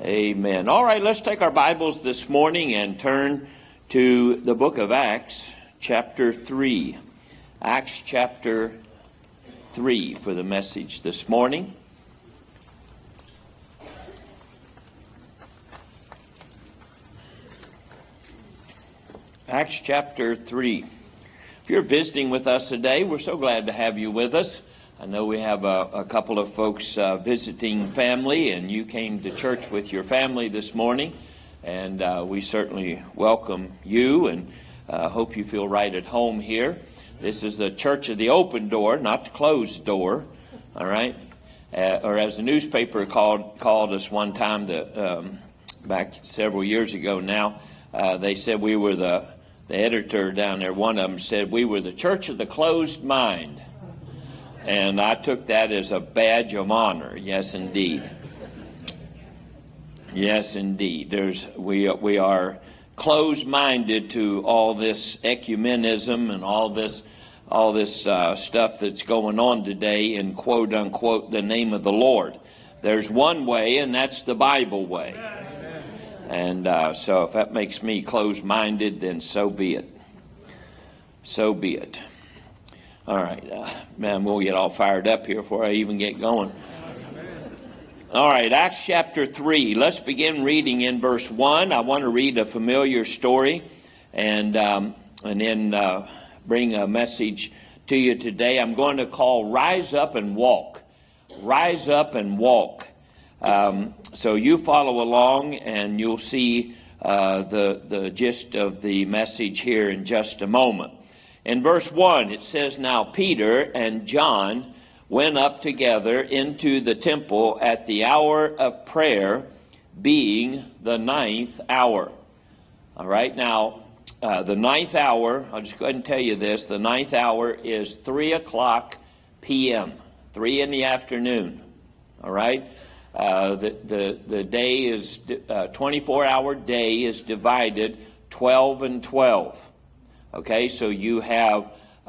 Amen. All right, let's take our Bibles this morning and turn to the book of Acts, chapter 3. Acts chapter 3 for the message this morning. Acts chapter 3. If you're visiting with us today, we're so glad to have you with us. I know we have a couple of folks visiting family, and you came to church with your family this morning, and we certainly welcome you and hope you feel right at home here. This is the Church of the Open Door, not the Closed Door, all right? Or as the newspaper called us one time, back several years ago now, they said we were the editor down there, one of them said we were the Church of the Closed Mind. And I took that as a badge of honor. Yes, indeed. Yes, indeed. We are closed-minded to all this ecumenism and all this stuff that's going on today in quote unquote the name of the Lord. There's one way, and that's the Bible way. And so if that makes me closed-minded, then so be it. So be it. All right, man, we'll get all fired up here before I even get going. All right, Acts chapter 3. Let's begin reading in verse 1. I want to read a familiar story and then bring a message to you today. I'm going to call Rise Up and Walk. Rise Up and Walk. So you follow along and you'll see the gist of the message here in just a moment. In verse 1, it says, Now Peter and John went up together into the temple at the hour of prayer, being the 9th hour. All right, now, the 9th hour, I'll just go ahead and tell you this, the 9th hour is 3 o'clock p.m., 3 in the afternoon. All right, the day is, 24-hour day is divided 12 and 12. Okay, so you have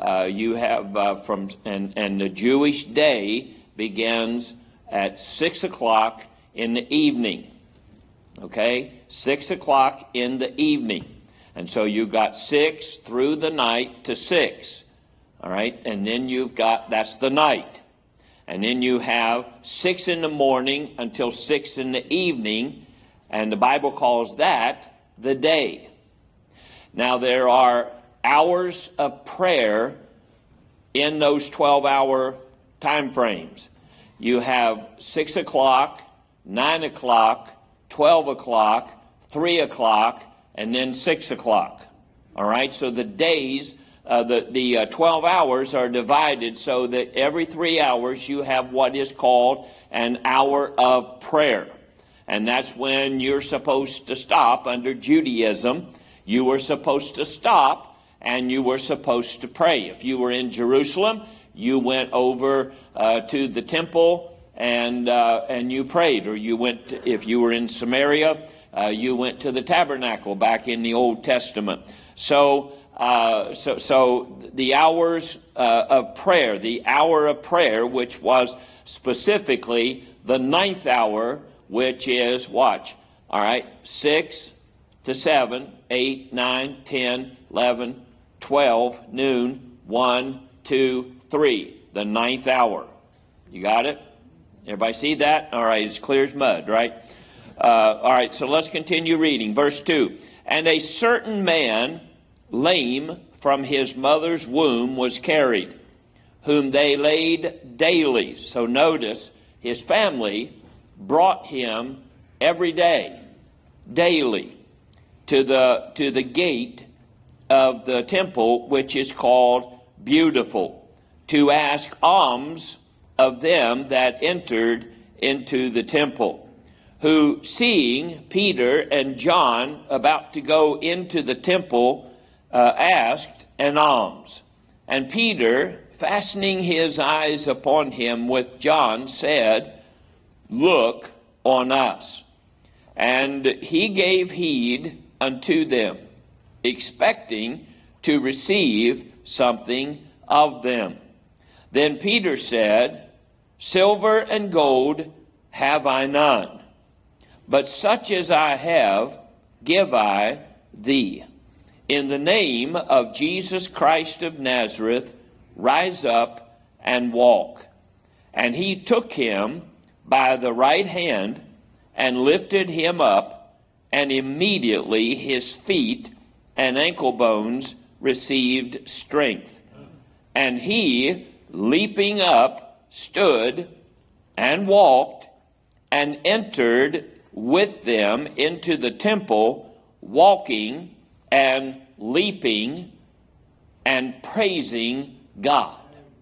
from the Jewish day begins at 6 o'clock in the evening. Okay, 6 o'clock in the evening, and so you got 6 through the night to 6. All right, and then that's the night, and then you have 6 in the morning until 6 in the evening, and the Bible calls that the day. Now there are hours of prayer in those 12-hour time frames. You have 6 o'clock, 9 o'clock, 12 o'clock, 3 o'clock, and then 6 o'clock. All right, so the days, the 12 hours are divided so that every 3 hours you have what is called an hour of prayer. And that's when you're supposed to stop. Under Judaism, you were supposed to stop and you were supposed to pray. If you were in Jerusalem, you went over to the temple and you prayed. Or you went, if you were in Samaria, you went to the tabernacle back in the Old Testament. So the hours of prayer, which was specifically the 9th hour, which is, watch, all right, 6 to 7, 8, 9, 10, 11, 12, noon, 1, 2, 3, the 9th hour. You got it? Everybody see that? All right, it's clear as mud, right? All right, so let's continue reading. Verse 2, And a certain man, lame from his mother's womb, was carried, whom they laid daily. So notice, his family brought him every day, daily, to the gate of the temple, which is called Beautiful, to ask alms of them that entered into the temple, who, seeing Peter and John about to go into the temple, asked an alms. And Peter, fastening his eyes upon him with John, said, Look on us. And he gave heed unto them, expecting to receive something of them. Then Peter said, Silver and gold have I none, but such as I have, give I thee. In the name of Jesus Christ of Nazareth, rise up and walk. And he took him by the right hand and lifted him up, and immediately his feet and ankle bones received strength. And he, leaping up, stood and walked and entered with them into the temple, walking and leaping and praising God.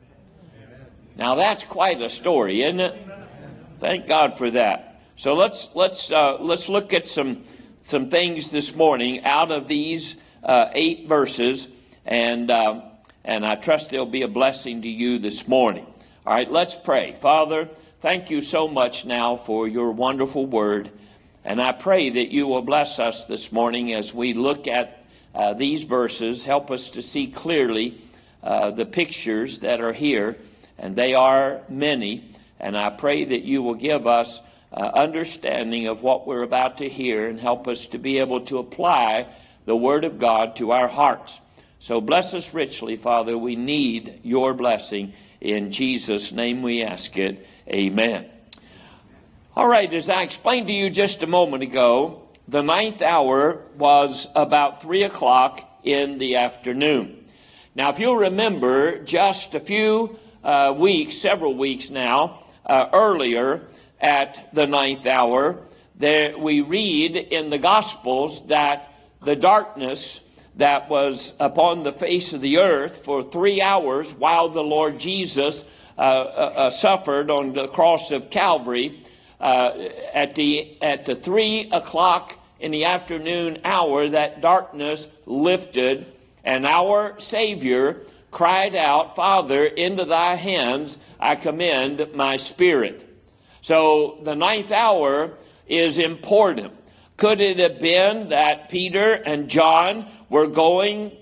Now that's quite a story, isn't it? Thank God for that. So let's look at some things this morning out of these 8 verses, and I trust they'll be a blessing to you this morning. All right, let's pray. Father, thank you so much now for your wonderful word, and I pray that you will bless us this morning as we look at these verses. Help us to see clearly the pictures that are here, and they are many, and I pray that you will give us understanding of what we're about to hear and help us to be able to apply the Word of God to our hearts. So bless us richly, Father. We need your blessing. In Jesus' name we ask it. Amen. All right, as I explained to you just a moment ago, the 9th hour was about 3 o'clock in the afternoon. Now, if you'll remember, just a few weeks, several weeks now, earlier at the 9th hour, there we read in the Gospels that the darkness that was upon the face of the earth for 3 hours while the Lord Jesus suffered on the cross of Calvary, at the 3 o'clock in the afternoon hour, that darkness lifted, and our Savior cried out, Father, into thy hands I commend my spirit. So the 9th hour is important. Could it have been that Peter and John were going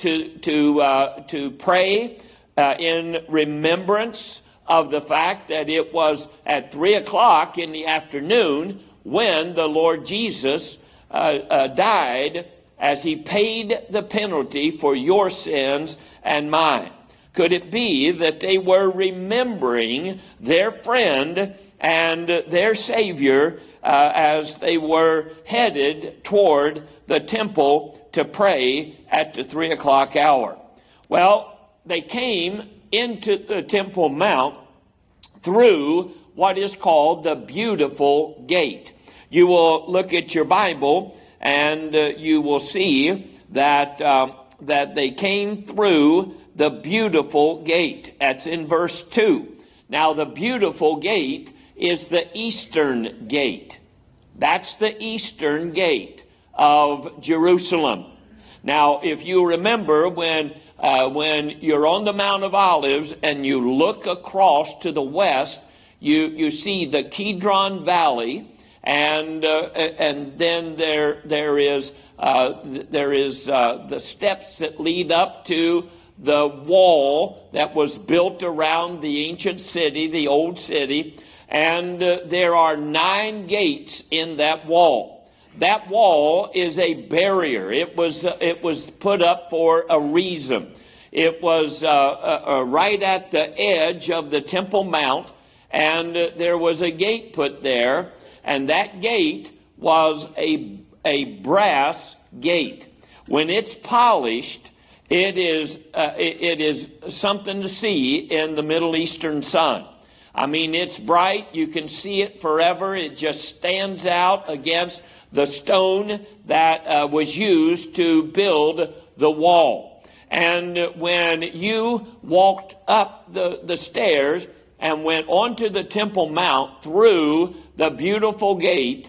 to pray in remembrance of the fact that it was at 3 o'clock in the afternoon when the Lord Jesus died as he paid the penalty for your sins and mine? Could it be that they were remembering their friend and their Savior as they were headed toward the temple to pray at the 3 o'clock hour? Well, they came into the Temple Mount through what is called the Beautiful Gate. You will look at your Bible and you will see that they came through the Beautiful Gate. That's in verse 2. Now, the Beautiful Gate is the Eastern Gate. That's the Eastern Gate of Jerusalem. Now, if you remember, when you're on the Mount of Olives and you look across to the west, you see the Kidron Valley, and then there is the steps that lead up to the wall that was built around the ancient city, the old city, and there are 9 gates in that wall. That wall is a barrier. It was put up for a reason. It was right at the edge of the Temple Mount, and there was a gate put there, and that gate was a brass gate. When it's polished, it is something to see in the Middle Eastern sun. I mean, it's bright. You can see it forever. It just stands out against the stone that was used to build the wall. And when you walked up the stairs and went onto the Temple Mount through the Beautiful Gate,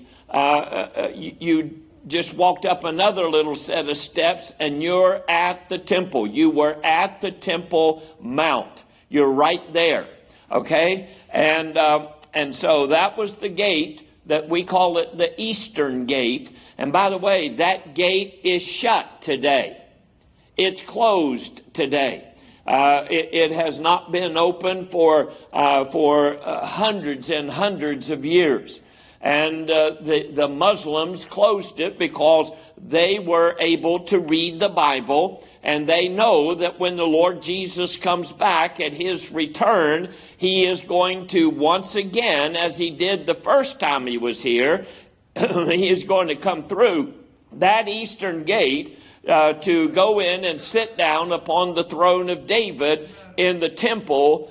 you just walked up another little set of steps and you're at the temple. You were at the Temple Mount. You're right there. Okay? And so that was the gate that we call it the Eastern Gate. And by the way, that gate is shut today. It's closed today. It has not been open for hundreds and hundreds of years. And the Muslims closed it because they were able to read the Bible, and they know that when the Lord Jesus comes back at his return, he is going to once again, as he did the first time he was here, he is going to come through that eastern gate to go in and sit down upon the throne of David in the temple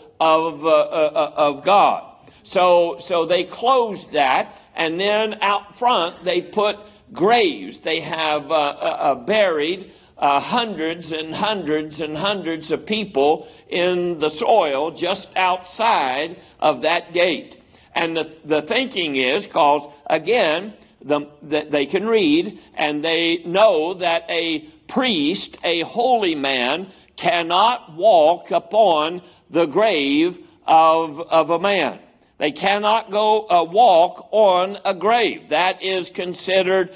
of God. So they closed that, and then out front they put graves. They have buried hundreds and hundreds and hundreds of people in the soil just outside of that gate. And the thinking is, because again, they can read, and they know that a priest, a holy man, cannot walk upon the grave of a man. They cannot go walk on a grave. That is considered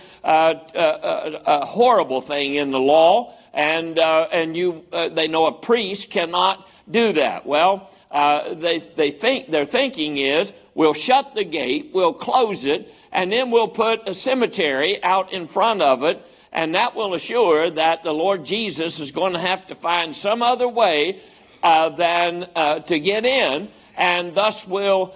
a horrible thing in the law, and they know a priest cannot do that. Well, their thinking is, we'll shut the gate, we'll close it, and then we'll put a cemetery out in front of it, and that will assure that the Lord Jesus is going to have to find some other way than to get in, and thus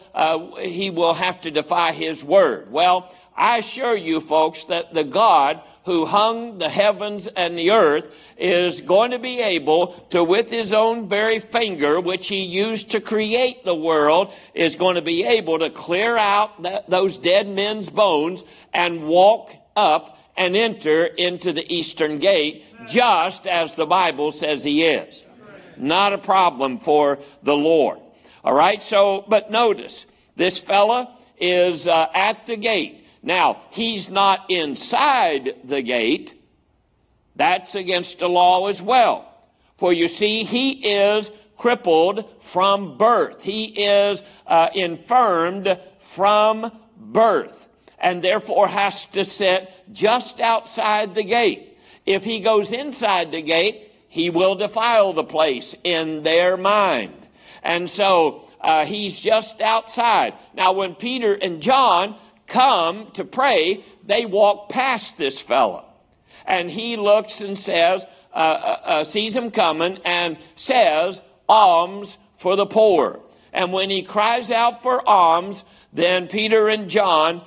he will have to defy his word. Well, I assure you, folks, that the God who hung the heavens and the earth is going to be able to, with his own very finger, which he used to create the world, is going to be able to clear out those dead men's bones and walk up and enter into the eastern gate, just as the Bible says he is. Not a problem for the Lord. All right, but notice, this fella is at the gate. Now, he's not inside the gate. That's against the law as well. For you see, he is crippled from birth. He is infirmed from birth, and therefore has to sit just outside the gate. If he goes inside the gate, he will defile the place in their mind. And so he's just outside. Now, when Peter and John come to pray, they walk past this fellow. And he looks and says, sees him coming and says, alms for the poor. And when he cries out for alms, then Peter and John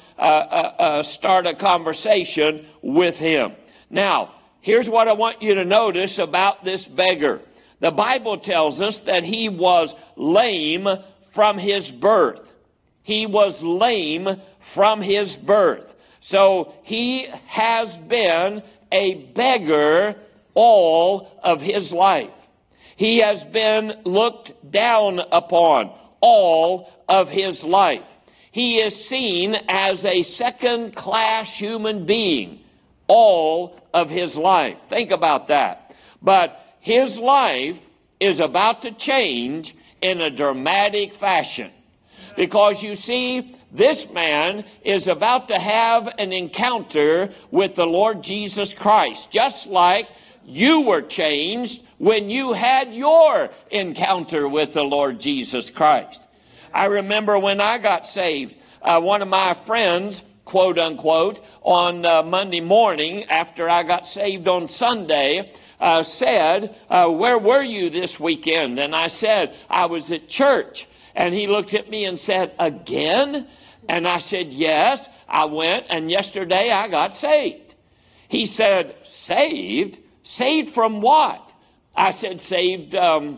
start a conversation with him. Now, here's what I want you to notice about this beggar. The Bible tells us that he was lame from his birth. He was lame from his birth. So he has been a beggar all of his life. He has been looked down upon all of his life. He is seen as a second-class human being all of his life. Think about that. But his life is about to change in a dramatic fashion. Because you see, this man is about to have an encounter with the Lord Jesus Christ, just like you were changed when you had your encounter with the Lord Jesus Christ. I remember when I got saved, one of my friends, quote unquote, on Monday morning after I got saved on Sunday, said, where were you this weekend? And I said, I was at church. And he looked at me and said, again? And I said, yes, I went, and yesterday I got saved. He said, saved? Saved from what? I said, saved,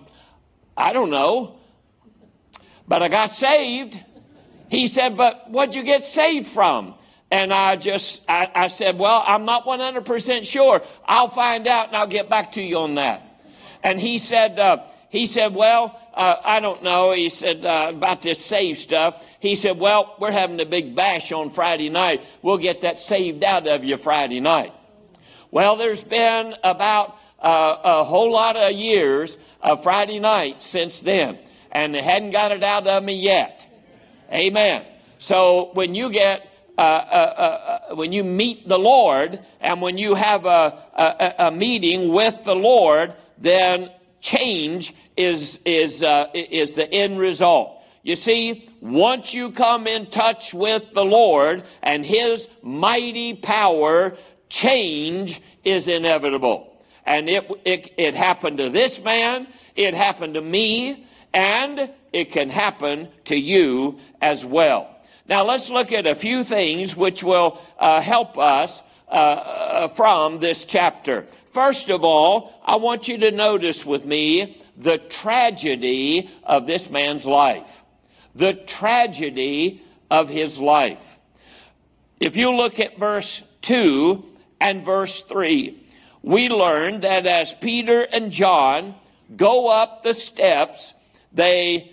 I don't know, but I got saved. He said, but what'd you get saved from? And I said, well, I'm not 100% sure. I'll find out and I'll get back to you on that. And he said, well, I don't know. He said, about this saved stuff. He said, well, we're having a big bash on Friday night. We'll get that saved out of you Friday night. Well, there's been about a whole lot of years of Friday night since then, and they hadn't got it out of me yet. Amen. So when you get, when you meet the Lord, and when you have a meeting with the Lord, then change is the end result. You see, once you come in touch with the Lord and His mighty power, change is inevitable. And it happened to this man, it happened to me, and it can happen to you as well. Now let's look at a few things which will help us from this chapter. First of all, I want you to notice with me the tragedy of this man's life. The tragedy of his life. If you look at verse 2 and verse 3, we learn that as Peter and John go up the steps, they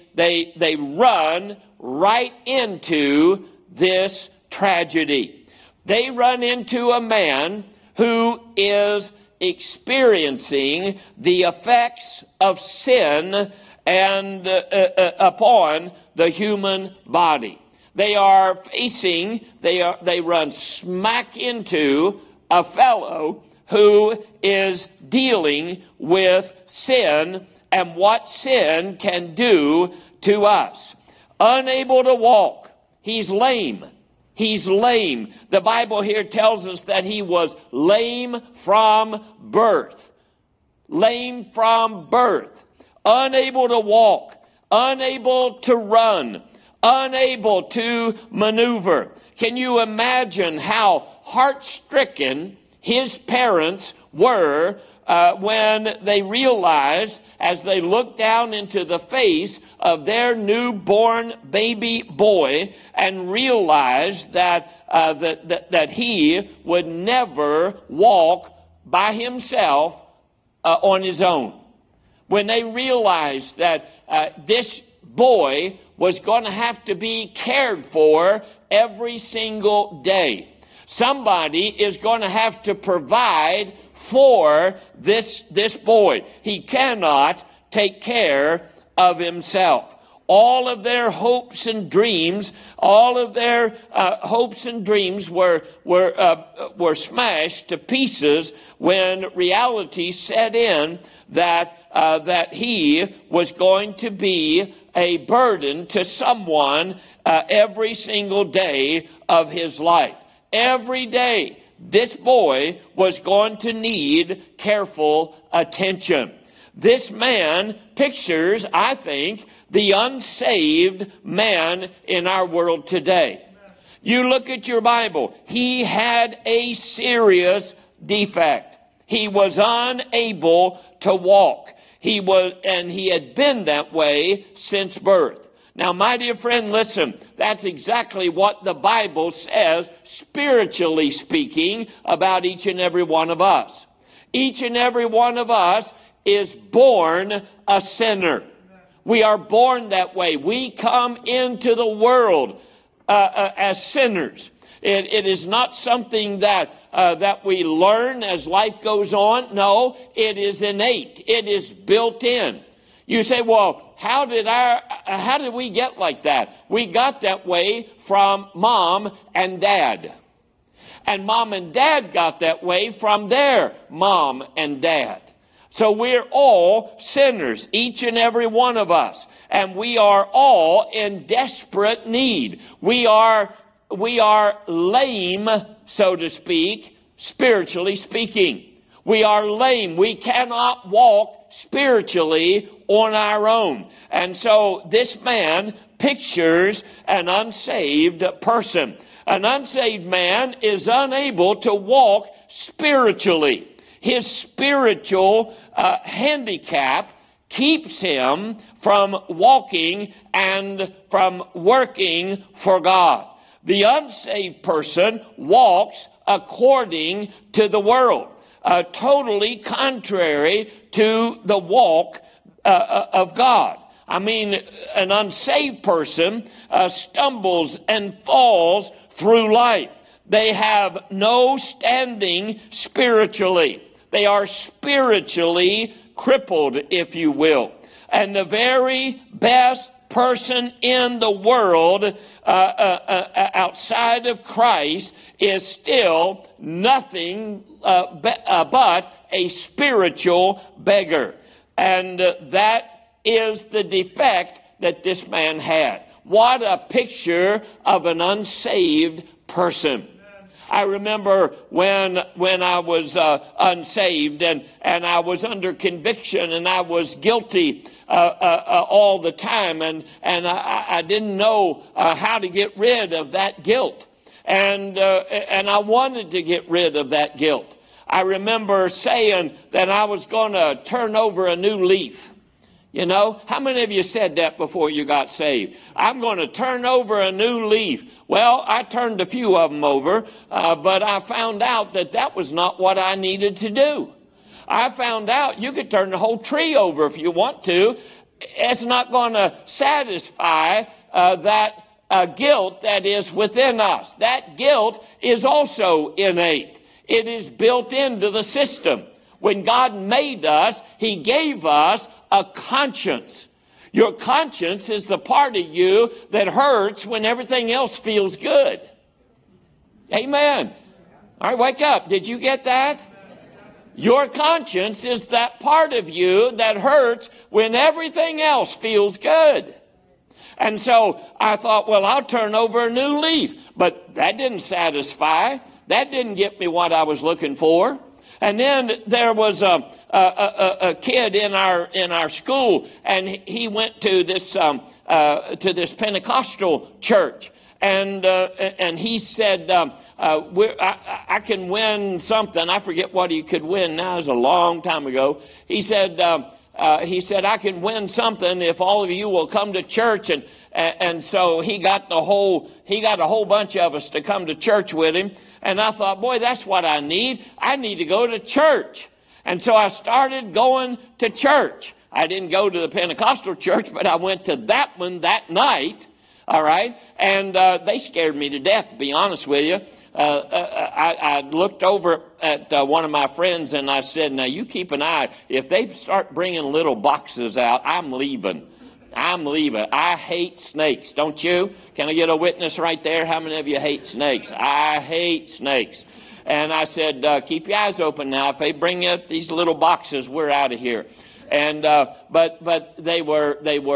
run right into this tragedy. They run into a man who is experiencing the effects of sin and upon the human body. They are facing, they run smack into a fellow who is dealing with sin and what sin can do to us. Unable to walk. He's lame. He's lame. The Bible here tells us that he was lame from birth. Lame from birth. Unable to walk. Unable to run. Unable to maneuver. Can you imagine how heart-stricken his parents were when they realized, as they looked down into the face of their newborn baby boy and realized that he would never walk by himself on his own. When they realized that this boy was going to have to be cared for every single day. Somebody is going to have to provide for this boy. He cannot take care of himself. All of their hopes and dreams, were smashed to pieces when reality set in that he was going to be a burden to someone every single day of his life. Every day, this boy was going to need careful attention. This man pictures, I think, the unsaved man in our world today. You look at your Bible. He had a serious defect. He was unable to walk. He had been that way since birth. Now, my dear friend, listen, that's exactly what the Bible says, spiritually speaking, about each and every one of us. Each and every one of us is born a sinner. We are born that way. We come into the world as sinners. It is not something that we learn as life goes on. No, it is innate. It is built in. You say, well, how did we get like that? We got that way from mom and dad. And mom and dad got that way from their mom and dad. So we're all sinners, each and every one of us. And we are all in desperate need. We are lame, so to speak, spiritually speaking. We are lame. We cannot walk spiritually on our own. And so this man pictures an unsaved person. An unsaved man is unable to walk spiritually. His spiritual handicap keeps him from walking and from working for God. The unsaved person walks according to the world, totally contrary to the walk of God. I mean, an unsaved person stumbles and falls through life. They have no standing spiritually. They are spiritually crippled, if you will. And the very best person in the world outside of Christ is still nothing but a spiritual beggar. And that is the defect that this man had. What a picture of an unsaved person. I remember when I was unsaved and I was under conviction and I was guilty all the time, and I didn't know how to get rid of that guilt, and I wanted to get rid of that guilt. I remember saying that I was going to turn over a new leaf. You know, how many of you said that before you got saved? I'm going to turn over a new leaf. Well, I turned a few of them over, but I found out that that was not what I needed to do. I found out you could turn the whole tree over if you want to. It's not going to satisfy that guilt that is within us. That guilt is also innate. It is built into the system. When God made us, He gave us a conscience. Your conscience is the part of you that hurts when everything else feels good. Amen. All right, wake up. Did you get that? Your conscience is that part of you that hurts when everything else feels good. And so I thought, well, I'll turn over a new leaf. But that didn't satisfy. That didn't get me what I was looking for. And then there was a kid in our school, and he went to this Pentecostal church, and he said, I can win something. I forget what he could win now. It was a long time ago. He said I can win something if all of you will come to church, and so he got a whole bunch of us to come to church with him. And I thought, boy, that's what I need. I need to go to church. And so I started going to church. I didn't go to the Pentecostal church, but I went to that one that night. All right. And they scared me to death, to be honest with you. I looked over at one of my friends and I said, now you keep an eye. If they start bringing little boxes out, I'm leaving. I hate snakes, don't you? Can I get a witness right there? How many of you hate snakes? I hate snakes. And I said, keep your eyes open now. If they bring up these little boxes, we're out of here. And but they were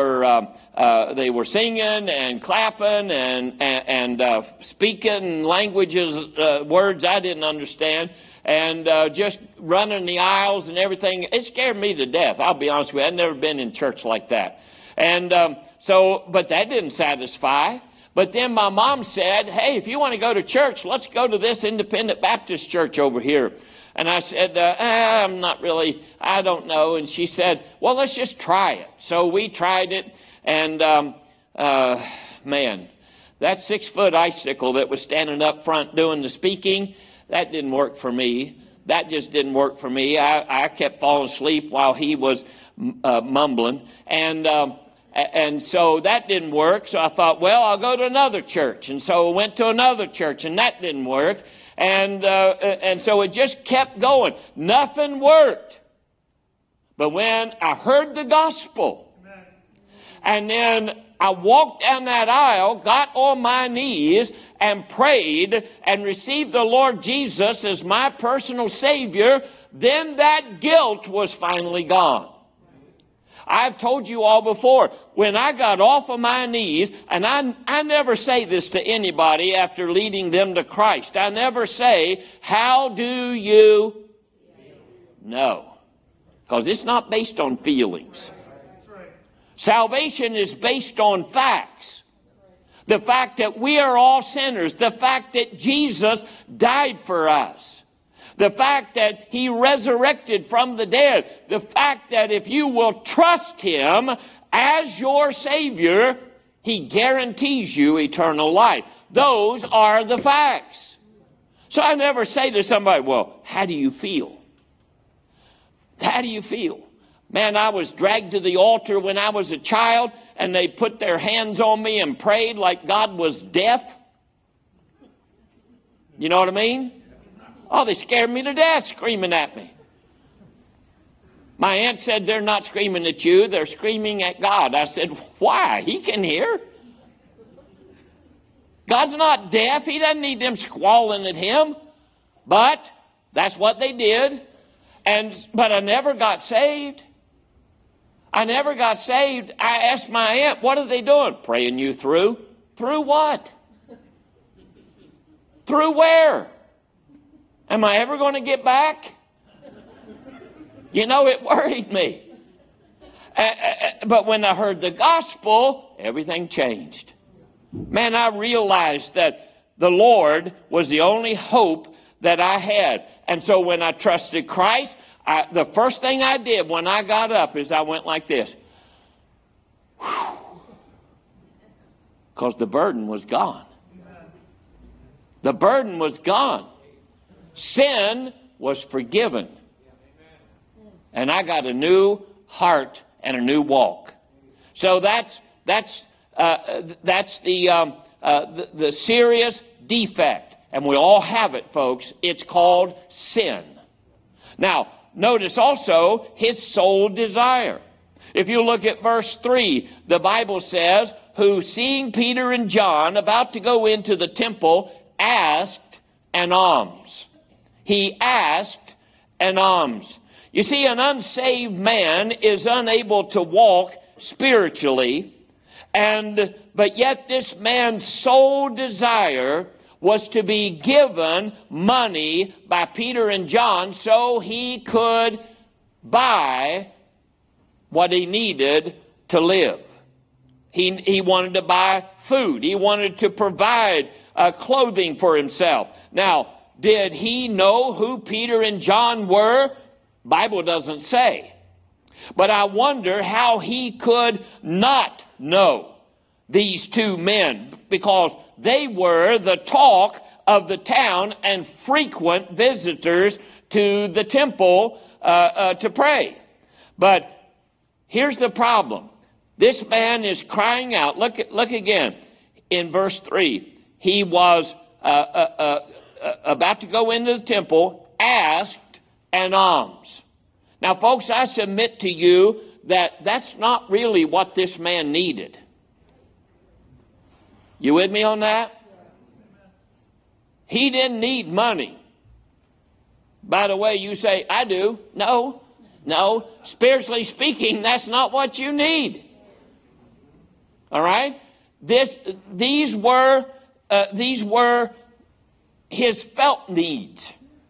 singing and clapping and speaking languages, words I didn't understand, and just running the aisles and everything. It scared me to death. I'll be honest with you. I'd never been in church like that. And but that didn't satisfy. But then my mom said, hey, if you want to go to church, let's go to this independent Baptist church over here. And I said, I'm not really, I don't know. And she said, well, let's just try it. So we tried it. And man, that 6-foot icicle that was standing up front doing the speaking, that didn't work for me. That just didn't work for me. I kept falling asleep while he was mumbling. And so that didn't work. So I thought, well, I'll go to another church. And so I went to another church, and that didn't work. And so it just kept going. Nothing worked. But when I heard the gospel, and then I walked down that aisle, got on my knees, and prayed, and received the Lord Jesus as my personal Savior, then that guilt was finally gone. I've told you all before, when I got off of my knees, and I never say this to anybody after leading them to Christ. I never say, how do you know? Because it's not based on feelings. Salvation is based on facts. The fact that we are all sinners. The fact that Jesus died for us. The fact that He resurrected from the dead. The fact that if you will trust Him as your Savior, He guarantees you eternal life. Those are the facts. So I never say to somebody, well, how do you feel? How do you feel? Man, I was dragged to the altar when I was a child, and they put their hands on me and prayed like God was deaf. You know what I mean? Oh, they scared me to death screaming at me. My aunt said, they're not screaming at you, they're screaming at God. I said, why? He can hear. God's not deaf. He doesn't need them squalling at Him. But that's what they did. But I never got saved. I never got saved. I asked my aunt, what are they doing? Praying you through. Through what? Through where? Am I ever going to get back? You know, it worried me. But when I heard the gospel, everything changed. Man, I realized that the Lord was the only hope that I had. And so when I trusted Christ, the first thing I did when I got up is I went like this. Because the burden was gone. The burden was gone. Sin was forgiven. And I got a new heart and a new walk. So that's the serious defect. And we all have it, folks. It's called sin. Now, notice also his sole desire. If you look at verse 3, the Bible says, who seeing Peter and John about to go into the temple, asked an alms. He asked an alms. You see, an unsaved man is unable to walk spiritually, but yet this man's sole desire was to be given money by Peter and John so he could buy what he needed to live. He wanted to buy food. He wanted to provide clothing for himself. Now, did he know who Peter and John were? Bible doesn't say. But I wonder how he could not know these two men, because they were the talk of the town and frequent visitors to the temple to pray. But here's the problem. This man is crying out. Look again in verse 3. He was about to go into the temple, asked an alms. Now, folks, I submit to you that that's not really what this man needed. You with me on that? He didn't need money. By the way, you say, I do. No. Spiritually speaking, that's not what you need. All right? These were his felt needs,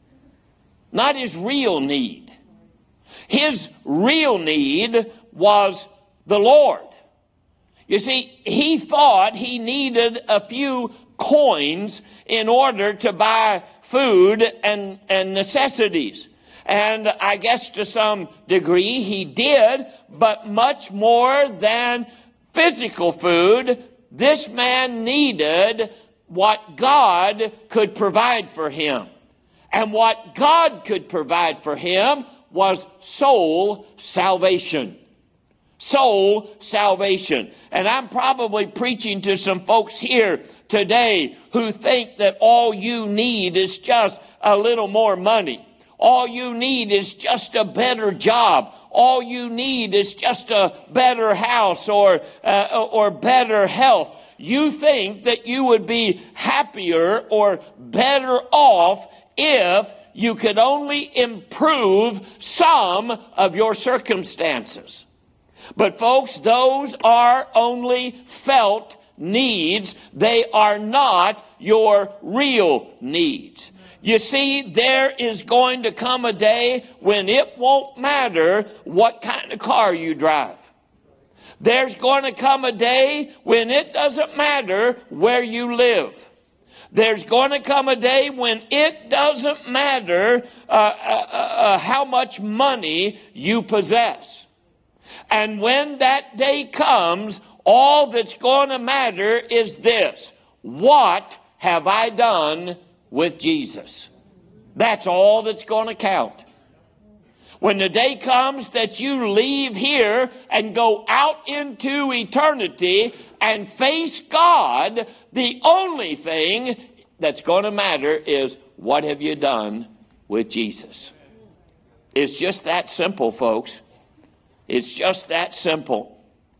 not his real need. His real need was the Lord. You see, he thought he needed a few coins in order to buy food and necessities. And I guess to some degree he did, but much more than physical food, this man needed what God could provide for him. And what God could provide for him was soul salvation. Soul salvation. And I'm probably preaching to some folks here today who think that all you need is just a little more money. All you need is just a better job. All you need is just a better house or better health. You think that you would be happier or better off if you could only improve some of your circumstances. But folks, those are only felt needs. They are not your real needs. You see, there is going to come a day when it won't matter what kind of car you drive. There's going to come a day when it doesn't matter where you live. There's going to come a day when it doesn't matter how much money you possess. And when that day comes, all that's going to matter is this: what have I done with Jesus? That's all that's going to count. When the day comes that you leave here and go out into eternity and face God, the only thing that's going to matter is, what have you done with Jesus? It's just that simple, folks. It's just that simple.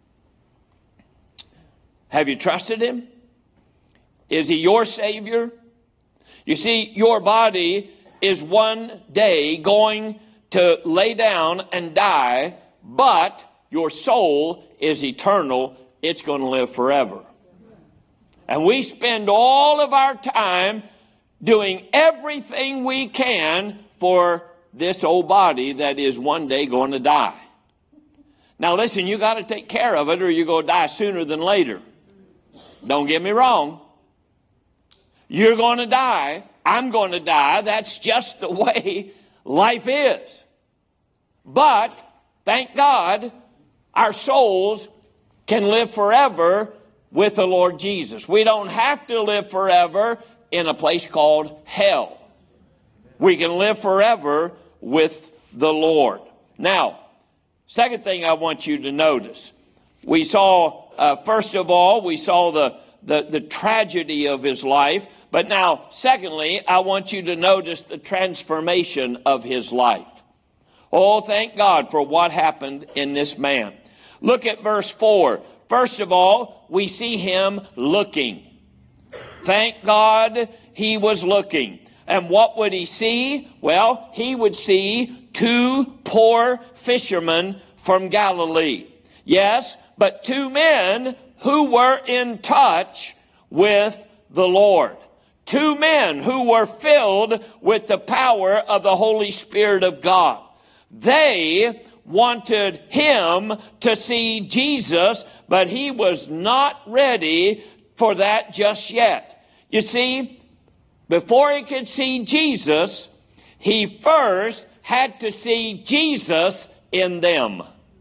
Have you trusted him? Is he your Savior? You see, your body is one day going to lay down and die, but your soul is eternal. It's going to live forever. And we spend all of our time doing everything we can for this old body that is one day going to die. Now listen, you got to take care of it or you're going to die sooner than later. Don't get me wrong. You're going to die. I'm going to die. That's just the way life is. But thank God, our souls can live forever with the Lord Jesus. We don't have to live forever in a place called hell. We can live forever with the Lord. Now, second thing I want you to notice. We saw, first of all, we saw the tragedy of his life. But now, secondly, I want you to notice the transformation of his life. Oh, thank God for what happened in this man. Look at verse 4. First of all, we see him looking. Thank God he was looking. And what would he see? Well, he would see two poor fishermen from Galilee. Yes, but two men who were in touch with the Lord. Two men who were filled with the power of the Holy Spirit of God. They wanted him to see Jesus, but he was not ready for that just yet. You see, before he could see Jesus, he first had to see Jesus in them.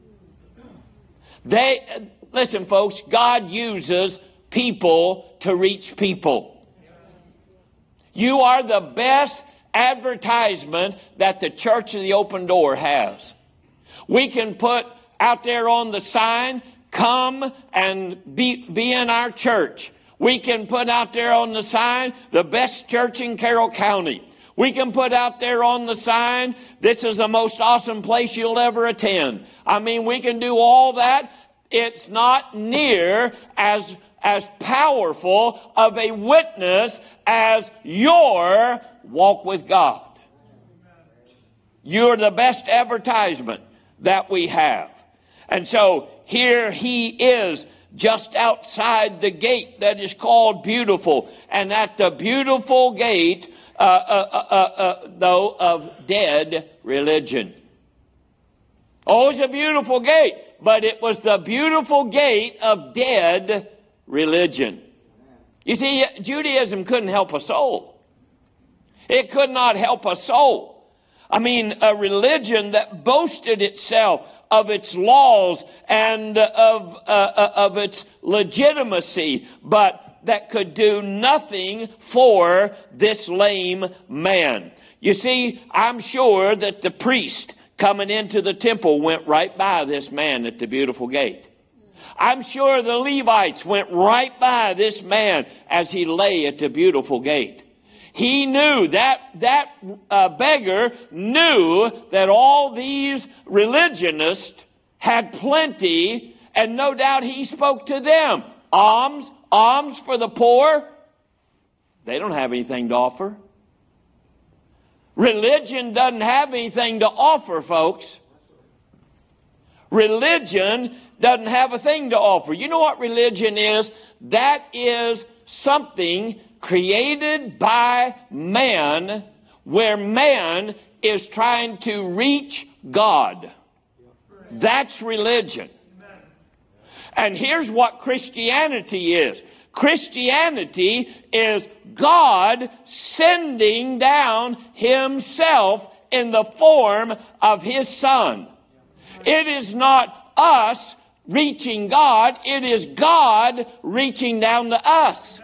Listen, folks, God uses people to reach people. You are the best advertisement that the Church of the Open Door has. We can put out there on the sign, come and be in our church. We can put out there on the sign, the best church in Carroll County. We can put out there on the sign, this is the most awesome place you'll ever attend. I mean, we can do all that. It's not near as powerful of a witness as your walk with God. You're the best advertisement that we have. And so here he is just outside the gate that is called Beautiful. And at the beautiful gate, though, of dead religion. Oh, it's a beautiful gate, but it was the beautiful gate of dead religion. You see, Judaism couldn't help a soul. It could not help a soul. I mean, a religion that boasted itself of its laws and of its legitimacy, but that could do nothing for this lame man. You see, I'm sure that the priest coming into the temple went right by this man at the beautiful gate. I'm sure the Levites went right by this man as he lay at the beautiful gate. He knew that beggar knew that all these religionists had plenty, and no doubt he spoke to them. Alms for the poor. They don't have anything to offer. Religion doesn't have anything to offer, folks. Religion doesn't have a thing to offer. You know what religion is? That is something created by man, where man is trying to reach God. That's religion. And here's what Christianity is. Christianity is God sending down himself in the form of his Son. It is not us reaching God. It is God reaching down to us.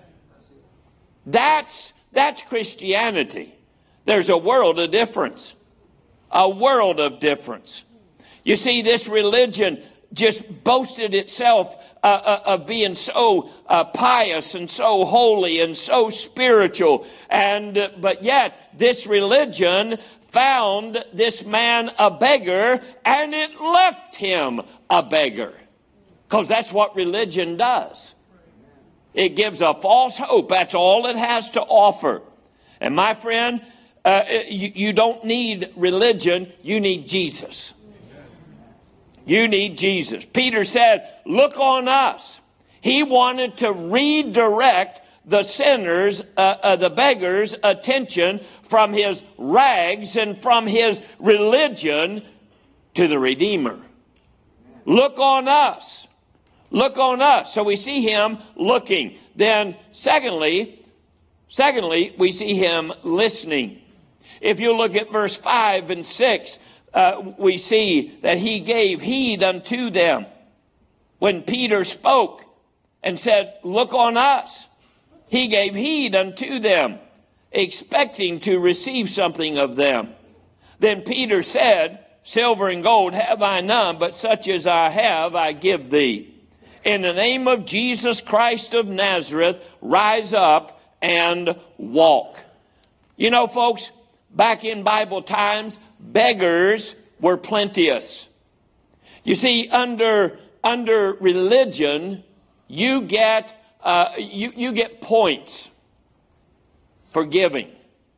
That's Christianity. There's a world of difference. A world of difference. You see, this religion just boasted itself of being so pious and so holy and so spiritual. But yet, this religion found this man a beggar, and it left him a beggar. Because that's what religion does. It gives a false hope. That's all it has to offer. And my friend, you don't need religion. You need Jesus. You need Jesus. Peter said, look on us. He wanted to redirect the sinners, the beggars' attention from his rags and from his religion to the Redeemer. Look on us. Look on us. So we see him looking. Then secondly, we see him listening. If you look at verse 5 and 6, we see that he gave heed unto them. When Peter spoke and said, look on us, he gave heed unto them, expecting to receive something of them. Then Peter said, silver and gold have I none, but such as I have I give thee. In the name of Jesus Christ of Nazareth, rise up and walk. You know, folks, back in Bible times, beggars were plenteous. You see, under religion, you get points for giving.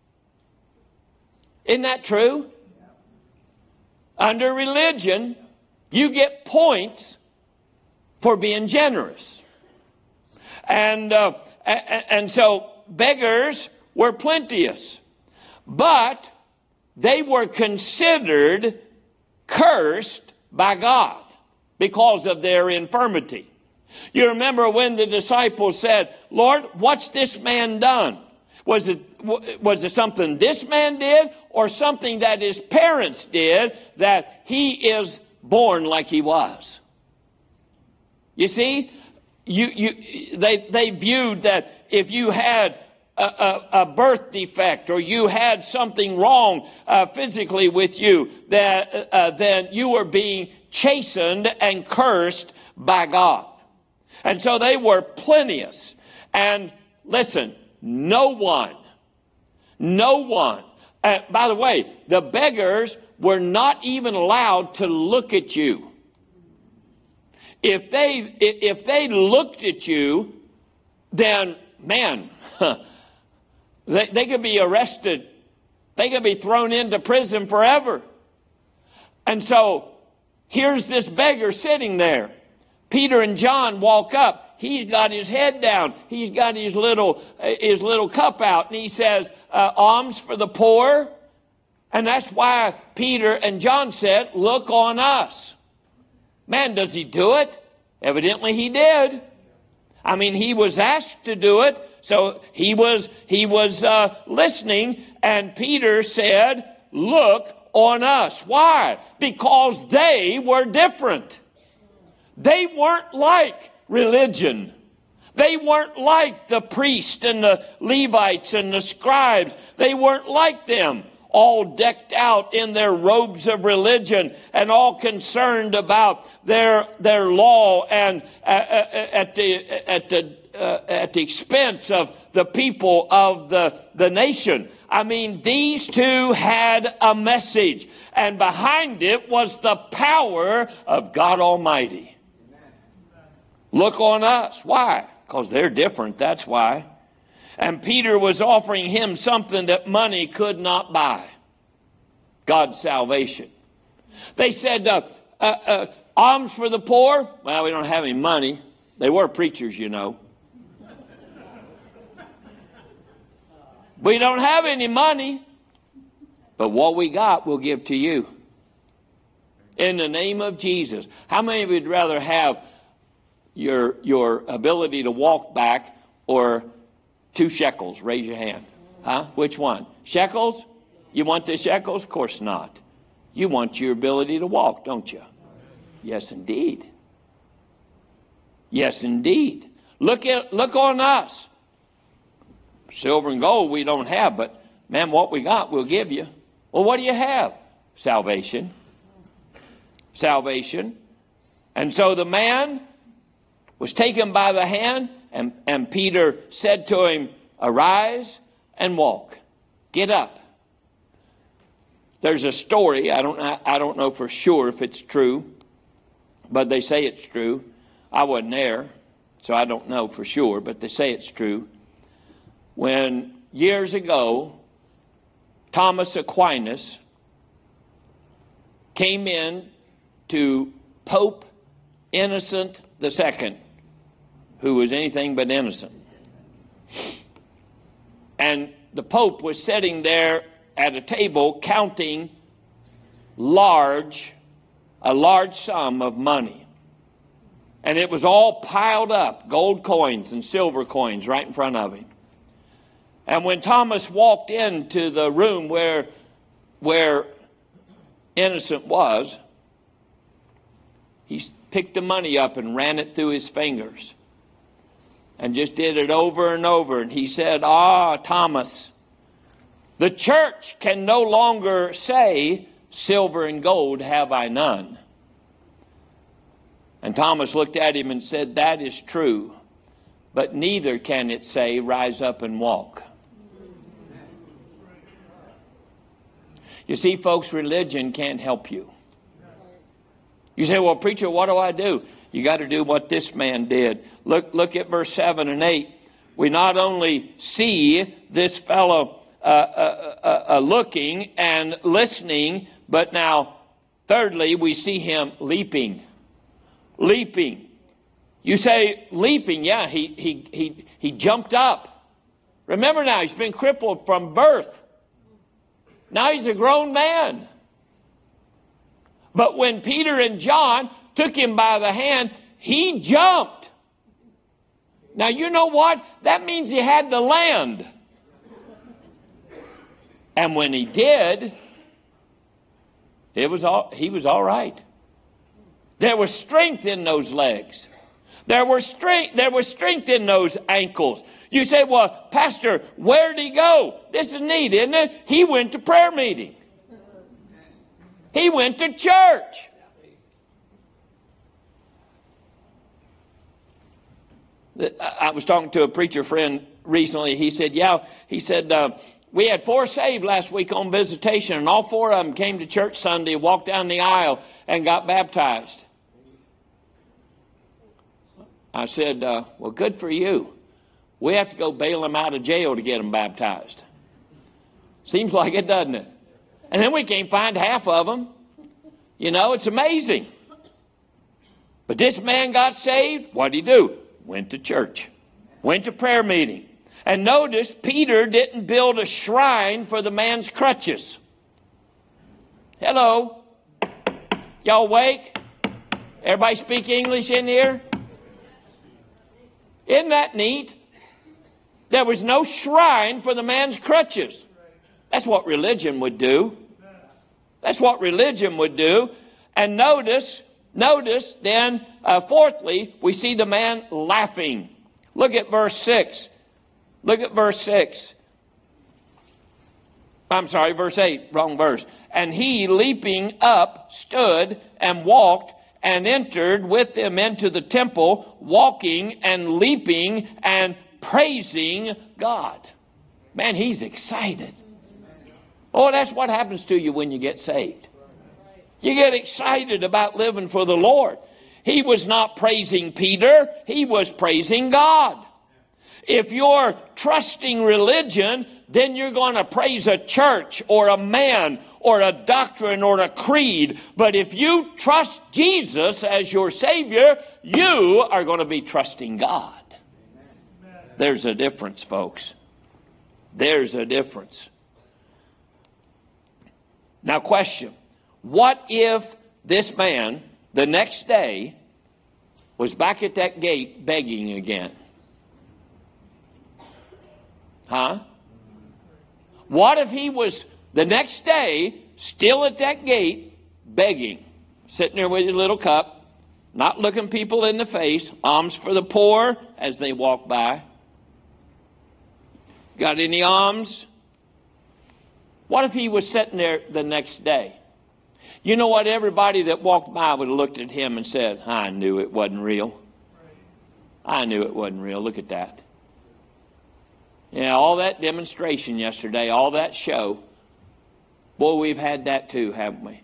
Isn't that true? Under religion, you get points for being generous. And so beggars were plenteous. But they were considered cursed by God because of their infirmity. You remember when the disciples said, Lord, what's this man done? Was it something this man did or something that his parents did that he is born like he was? You see, they viewed that if you had a birth defect or you had something wrong physically with you, that then you were being chastened and cursed by God. And so they were plenteous. And listen, no one, by the way, the beggars were not even allowed to look at you. If they looked at you, then, man, they could be arrested. They could be thrown into prison forever. And so here's this beggar sitting there. Peter and John walk up. He's got his head down. He's got his little cup out, and he says, alms for the poor. And that's why Peter and John said, look on us. Man, does he do it? Evidently he did. I mean, he was asked to do it, so he was listening, and Peter said, look on us. Why? Because they were different. They weren't like religion. They weren't like the priests and the Levites and the scribes. They weren't like them, all decked out in their robes of religion and all concerned about their law and at the expense of the people of the nation. I mean, these two had a message, and behind it was the power of God Almighty. Look on us. Why? Because they're different, that's why. And Peter was offering him something that money could not buy. God's salvation. They said, alms for the poor? Well, we don't have any money. They were preachers, you know. We don't have any money, but what we got we'll give to you. In the name of Jesus. How many of you would rather have your ability to walk back or 2 shekels? Raise your hand. Huh? Which one? Shekels? You want the shekels? Of course not. You want your ability to walk, don't you? Yes, indeed. Yes, indeed. Look on us. Silver and gold we don't have, but man, what we got we'll give you. Well, what do you have? Salvation. Salvation. And so the man was taken by the hand, and Peter said to him, arise and walk. Get up. There's a story, I don't know for sure if it's true, but they say it's true. I wasn't there, so I don't know for sure, but they say it's true. When years ago, Thomas Aquinas came in to Pope Innocent II, who was anything but innocent. And the Pope was sitting there at a table counting a large sum of money. And it was all piled up, gold coins and silver coins right in front of him. And when Thomas walked into the room where Innocent was, he picked the money up and ran it through his fingers and just did it over and over. And he said, Thomas, the church can no longer say, silver and gold have I none. And Thomas looked at him and said, that is true, but neither can it say, rise up and walk. You see, folks, religion can't help you. You say, well, preacher, what do I do? You got to do what this man did. Look at verse 7 and 8. We not only see this fellow looking and listening, but now, thirdly, we see him leaping. Leaping. You say leaping, yeah, he jumped up. Remember now, he's been crippled from birth. Now he's a grown man. But when Peter and John took him by the hand, he jumped. Now you know what? That means he had to land. And when he did, he was all right. There was strength in those legs. There was strength in those ankles. You say, well, Pastor, where did he go? This is neat, isn't it? He went to prayer meeting. He went to church. I was talking to a preacher friend recently. He said, we had 4 saved last week on visitation, and all 4 of them came to church Sunday, walked down the aisle, and got baptized. I said, well, good for you. We have to go bail them out of jail to get them baptized. Seems like it, doesn't it? And then we can't find half of them. You know, it's amazing. But this man got saved. What did he do? Went to church. Went to prayer meeting. And notice, Peter didn't build a shrine for the man's crutches. Hello? Y'all awake? Everybody speak English in here? Isn't that neat? There was no shrine for the man's crutches. That's what religion would do. That's what religion would do. And notice then, fourthly, we see the man laughing. Look at verse 6. Look at verse 6. I'm sorry, verse 8, wrong verse. And he, leaping up, stood and walked and entered with them into the temple, walking and leaping and praising God. Man, he's excited. Oh, that's what happens to you when you get saved. You get excited about living for the Lord. He was not praising Peter. He was praising God. If you're trusting religion, then you're going to praise a church or a man or a doctrine or a creed. But if you trust Jesus as your Savior, you are going to be trusting God. There's a difference, folks. There's a difference. Now, question. What if this man, the next day, was back at that gate begging again? Huh? What if he was the next day still at that gate begging, sitting there with his little cup, not looking people in the face, alms for the poor as they walk by? Got any alms? What if he was sitting there the next day? You know what? Everybody that walked by would have looked at him and said, I knew it wasn't real. I knew it wasn't real. Look at that. Yeah, all that demonstration yesterday, all that show. Boy, we've had that too, haven't we?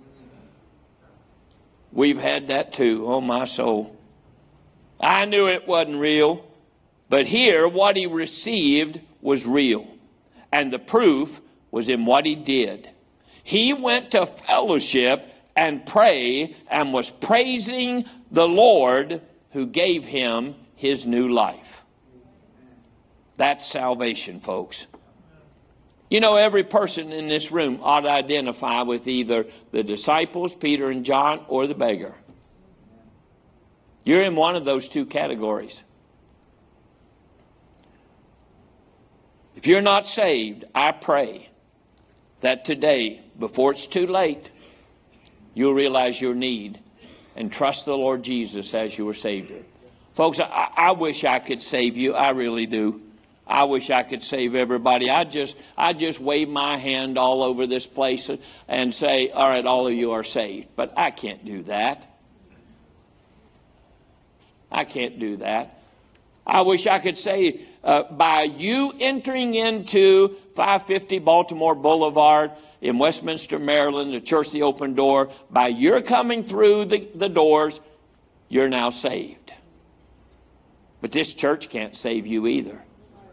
We've had that too. Oh, my soul. I knew it wasn't real. But here, what he received was real. And the proof was in what he did. He went to fellowship and pray and was praising the Lord who gave him his new life. That's salvation, folks. You know, every person in this room ought to identify with either the disciples, Peter and John, or the beggar. You're in one of those two categories. If you're not saved, I pray that today, before it's too late, you'll realize your need and trust the Lord Jesus as your Savior. Folks, I wish I could save you. I really do. I wish I could save everybody. I just wave my hand all over this place and say, all right, all of you are saved. But I can't do that. I can't do that. I wish I could say, by you entering into 550 Baltimore Boulevard in Westminster, Maryland, the Church of the Open Door, by your coming through the doors, you're now saved. But this church can't save you either.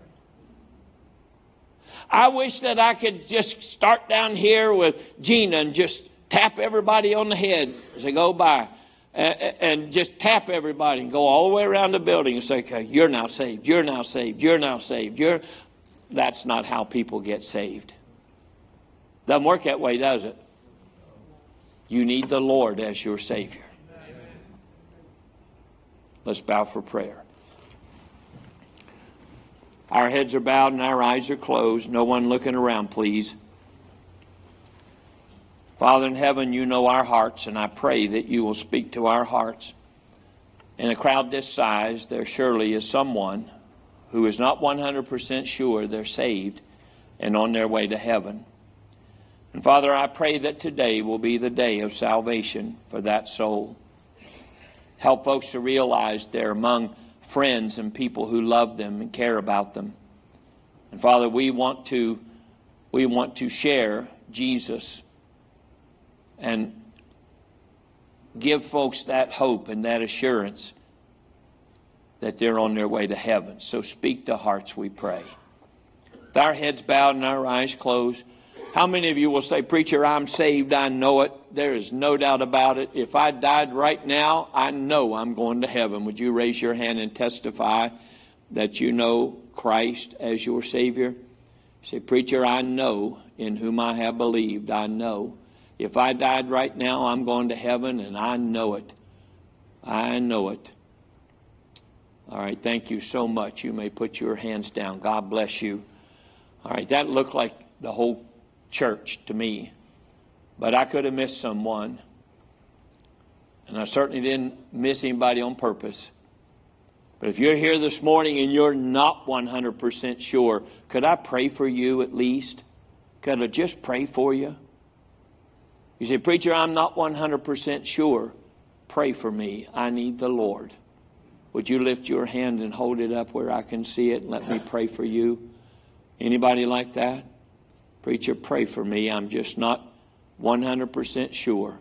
I wish that I could just start down here with Gina and just tap everybody on the head as they go by. And just tap everybody and go all the way around the building and say, okay, you're now saved, you're now saved, you're now saved. That's not how people get saved. Doesn't work that way, does it? You need the Lord as your Savior. Let's bow for prayer. Our heads are bowed and our eyes are closed. No one looking around, please. Father in heaven, you know our hearts, and I pray that you will speak to our hearts. In a crowd this size, there surely is someone who is not 100% sure they're saved and on their way to heaven. And Father, I pray that today will be the day of salvation for that soul. Help folks to realize they're among friends and people who love them and care about them. And Father, we want to share Jesus and give folks that hope and that assurance that they're on their way to heaven. So speak to hearts, we pray. With our heads bowed and our eyes closed, how many of you will say, preacher, I'm saved, I know it. There is no doubt about it. If I died right now, I know I'm going to heaven. Would you raise your hand and testify that you know Christ as your Savior? Say, preacher, I know in whom I have believed. I know. If I died right now, I'm going to heaven, and I know it. I know it. All right, thank you so much. You may put your hands down. God bless you. All right, that looked like the whole church to me, but I could have missed someone, and I certainly didn't miss anybody on purpose. But if you're here this morning and you're not 100% sure, could I pray for you at least? Could I just pray for you? You say, preacher, I'm not 100% sure. Pray for me. I need the Lord. Would you lift your hand and hold it up where I can see it and let me pray for you? Anybody like that? Preacher, pray for me. I'm just not 100% sure.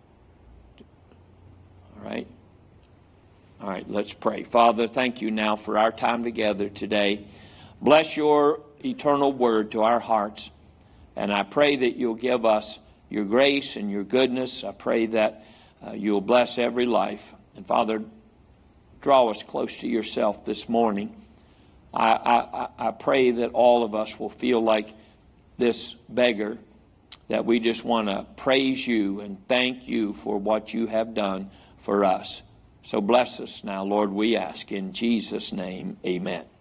All right. All right, let's pray. Father, thank you now for our time together today. Bless your eternal word to our hearts. And I pray that you'll give us your grace and your goodness. I pray that you'll bless every life. And Father, draw us close to yourself this morning. I pray that all of us will feel like this beggar, that we just want to praise you and thank you for what you have done for us. So bless us now, Lord, we ask in Jesus' name, amen.